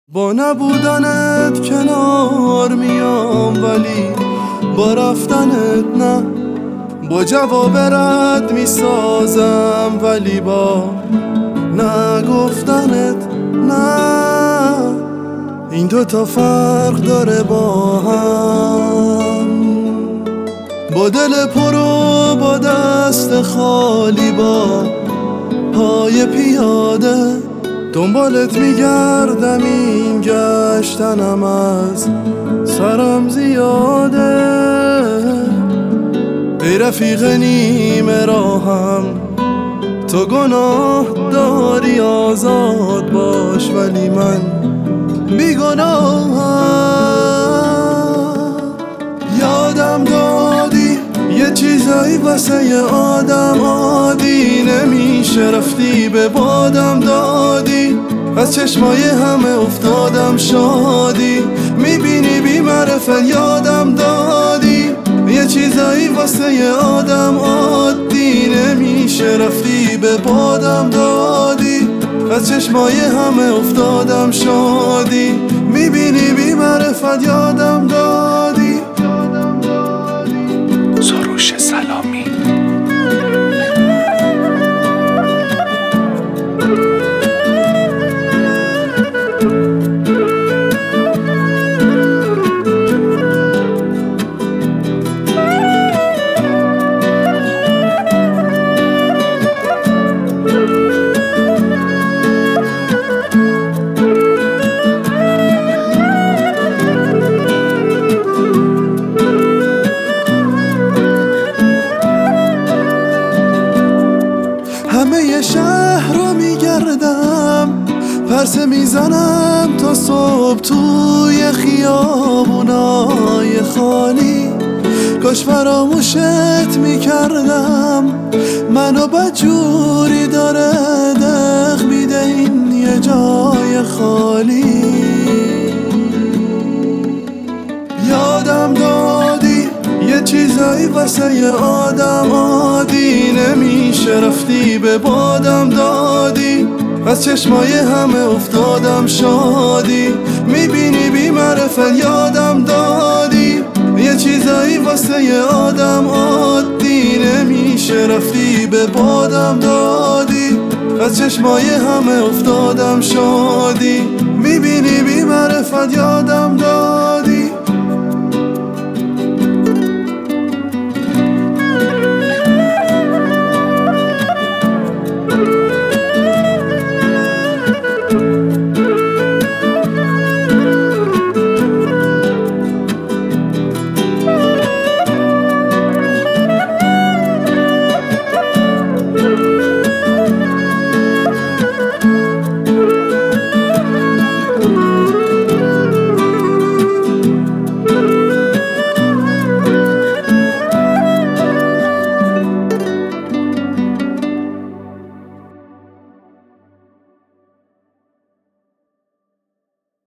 با نبودنت کنار میام ولی با رفتنت نه. با جواب رد میسازم ولی با نگفتنت نه. این دوتا فرق داره با هم، با دل پر و با دست خالی، با پای پیاده دنبالت میگردم. این گشتنم از سرم زیاده. ای رفیق نیمه راهم، تو گناه داری آزاد باش ولی من بیگناهم. یادم دادی یه چیزایی واسه یه آدم عادی نمیشه، رفتی به بادم دادی، از چشمای همه افتادم شادی. میبینی بی معرفت یادم دادی یه چیزایی واسه یه آدم عادی نمیشه، رفتی به بادم دادی، از چشمای همه افتادم شادی. میبینی بی معرفت یادم دادی. سروش سلامی. همه شهر رو میگردم، پرسه میزنم تا صبح توی خیابونای خالی. کاش فراموشت میکردم، منو بدجوری داره دق میده این یه جای خالی. یادم دادی یه چیزایی واسه یه آدم عادی نمیشه، رفتی به بادم دادی، از چشمای همه افتادم شادی. میبینی بی معرفت یادم دادی یه چیزایی واسه یه آدم عادی نمیشه، رفتی به بادم دادی، از چشمای همه افتادم شادی. میبینی بی معرفت یادم دادی.